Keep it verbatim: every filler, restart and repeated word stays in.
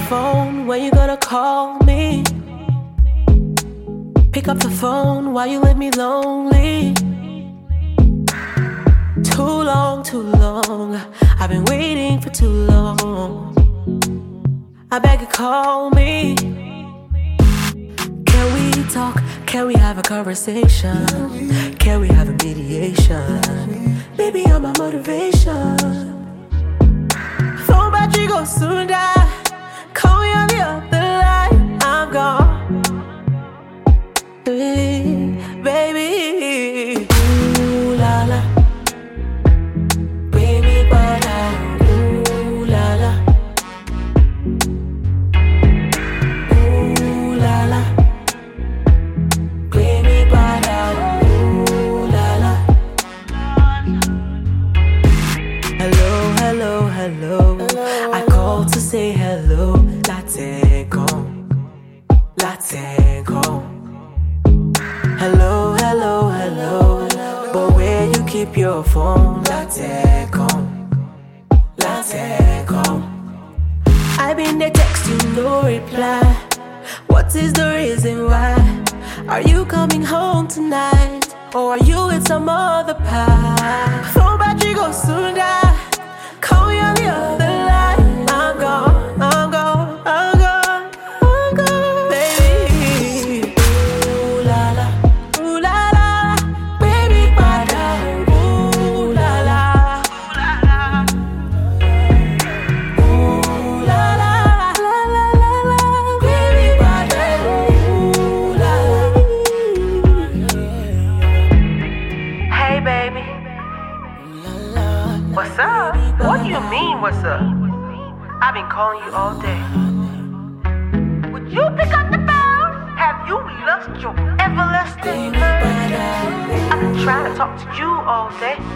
phone, when you gonna call me? Pick up the phone, why you leave me lonely? Too long, too long, I've been waiting for too long. I beg you, call me. Can we talk? Can we have a conversation? Can we have a mediation? Baby, you're my motivation. Phone battery goes soon die. Call me on the other line. I'm gone, baby. Ooh la la, baby, but ooh la la, ooh la la, baby, but ooh la la. Hello, hello, hello. I called to say hello. Latte gone, latte gone. Hello, hello, hello. But where you keep your phone? Latte gone, latte gone. I've been there text you, no reply. What is the reason why? Are you coming home tonight? Or are you with some other pie? Phone battery goes soon die. Call me on the other line. I'm gone, I'm gone, I'm gone, I'm gone, baby. Ooh la la, ooh la la, baby, bada. Ooh la la, ooh la la, la la la la, baby, bada. Ooh la la. Hey baby, what's up? What do you mean, what's up? I've been calling you all day. Would you pick up the phone? Have you lost your everlasting mind? I've been trying to talk to you all day.